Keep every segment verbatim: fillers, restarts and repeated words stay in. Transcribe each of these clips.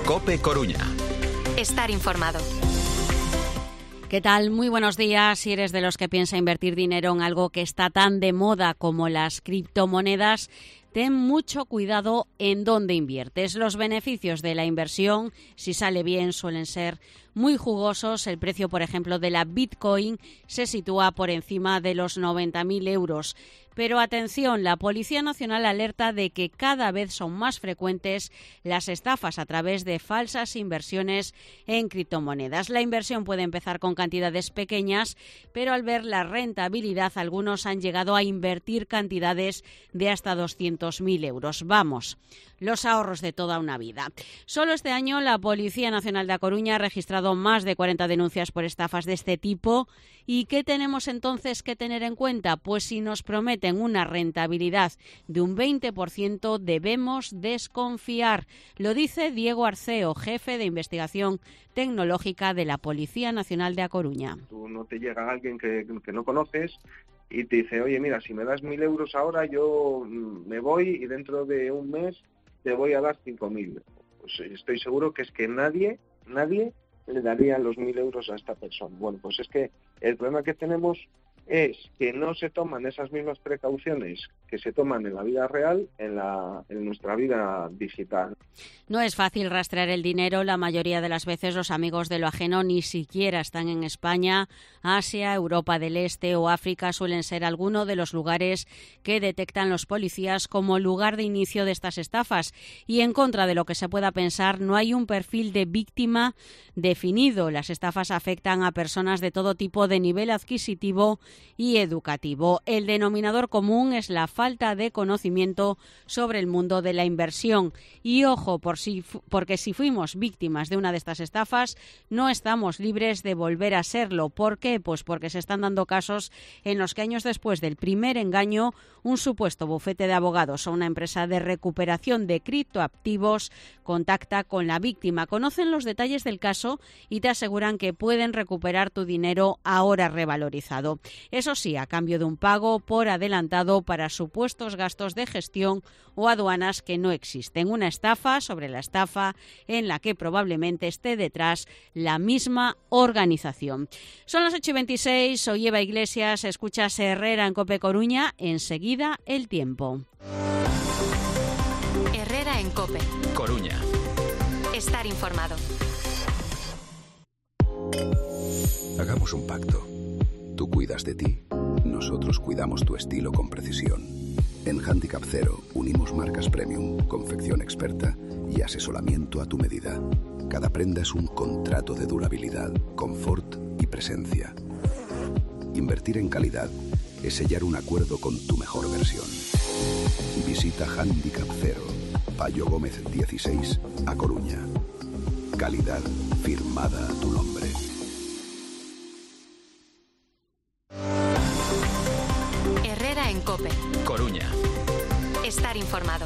COPE Coruña. Estar informado. ¿Qué tal? Muy buenos días. Si eres de los que piensa invertir dinero en algo que está tan de moda como las criptomonedas, ten mucho cuidado en dónde inviertes. Los beneficios de la inversión, si sale bien, suelen ser muy jugosos. El precio, por ejemplo, de la Bitcoin se sitúa por encima de los noventa mil euros. Pero atención, la Policía Nacional alerta de que cada vez son más frecuentes las estafas a través de falsas inversiones en criptomonedas. La inversión puede empezar con cantidades pequeñas, pero al ver la rentabilidad, algunos han llegado a invertir cantidades de hasta doscientos mil euros. Vamos, los ahorros de toda una vida. Solo este año la Policía Nacional de A Coruña ha registrado más de cuarenta denuncias por estafas de este tipo. ¿Y qué tenemos entonces que tener en cuenta? Pues si nos prometen una rentabilidad de un veinte por ciento, debemos desconfiar. Lo dice Diego Arceo, jefe de investigación tecnológica de la Policía Nacional de A Coruña. Tú no te llega alguien que, que no conoces y te dice, oye, mira, si me das mil euros ahora, yo me voy y dentro de un mes te voy a dar cinco mil. Pues estoy seguro que es que nadie, nadie le daría los mil euros a esta persona. Bueno, pues es que el problema que tenemos es que no se toman esas mismas precauciones que se toman en la vida real, en, la, en nuestra vida digital. No es fácil rastrear el dinero. La mayoría de las veces los amigos de lo ajeno ni siquiera están en España. Asia, Europa del Este o África suelen ser algunos de los lugares que detectan los policías como lugar de inicio de estas estafas. Y en contra de lo que se pueda pensar, no hay un perfil de víctima definido. Las estafas afectan a personas de todo tipo de nivel adquisitivo y educativo. El denominador común es la falta de conocimiento sobre el mundo de la inversión. Y ojo, por si, porque si fuimos víctimas de una de estas estafas, no estamos libres de volver a serlo. ¿Por qué? Pues porque se están dando casos en los que años después del primer engaño, un supuesto bufete de abogados o una empresa de recuperación de criptoactivos contacta con la víctima, conocen los detalles del caso y te aseguran que pueden recuperar tu dinero ahora revalorizado. Eso sí, a cambio de un pago por adelantado para supuestos gastos de gestión o aduanas que no existen. Una estafa sobre la estafa en la que probablemente esté detrás la misma organización. Son las ocho y veintiséis, soy Eva Iglesias, escuchas Herrera en COPE Coruña, enseguida el tiempo. Herrera en COPE Coruña. Estar informado. Hagamos un pacto. Tú cuidas de ti, nosotros cuidamos tu estilo con precisión. En Handicap Cero unimos marcas premium, confección experta y asesoramiento a tu medida. Cada prenda es un contrato de durabilidad, confort y presencia. Invertir en calidad es sellar un acuerdo con tu mejor versión. Visita Handicap Cero, Payo Gómez dieciséis, A Coruña. Calidad firmada a tu nombre. Herrera en COPE Coruña. Estar informado.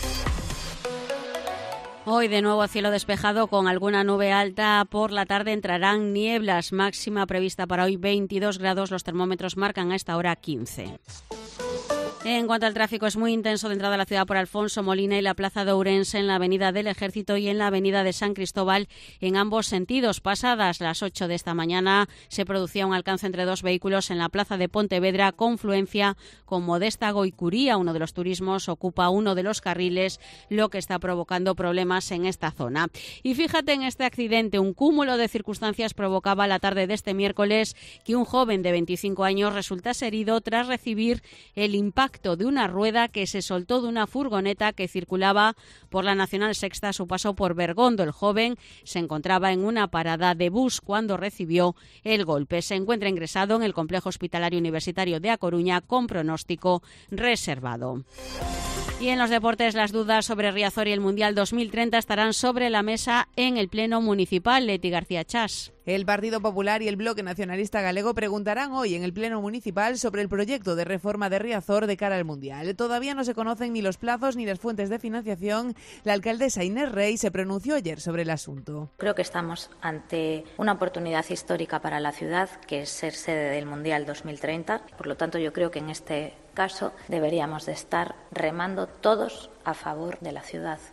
Hoy de nuevo cielo despejado con alguna nube alta. Por la tarde entrarán nieblas. Máxima prevista para hoy veintidós grados. Los termómetros marcan a esta hora quince. En cuanto al tráfico, es muy intenso de entrada a la ciudad por Alfonso Molina y la Plaza de Ourense, en la Avenida del Ejército y en la Avenida de San Cristóbal, en ambos sentidos. Pasadas las ocho de esta mañana se producía un alcance entre dos vehículos en la Plaza de Pontevedra, confluencia con Modesta Goicuría. Uno de los turismos ocupa uno de los carriles, lo que está provocando problemas en esta zona. Y fíjate en este accidente, un cúmulo de circunstancias provocaba la tarde de este miércoles que un joven de veinticinco años resultase herido tras recibir el impacto de una rueda que se soltó de una furgoneta que circulaba por la Nacional Sexta a su paso por Bergondo. El joven se encontraba en una parada de bus cuando recibió el golpe. Se encuentra ingresado en el Complejo Hospitalario Universitario de A Coruña con pronóstico reservado. Y en los deportes, las dudas sobre Riazor y el Mundial dos mil treinta estarán sobre la mesa en el Pleno Municipal. Leti García Chas. El Partido Popular y el Bloque Nacionalista Galego preguntarán hoy en el Pleno Municipal sobre el proyecto de reforma de Riazor de cara al Mundial. Todavía no se conocen ni los plazos ni las fuentes de financiación. La alcaldesa Inés Rey se pronunció ayer sobre el asunto. Creo que estamos ante una oportunidad histórica para la ciudad, que es ser sede del Mundial dos mil treinta. Por lo tanto, yo creo que en este caso deberíamos de estar remando todos a favor de la ciudad.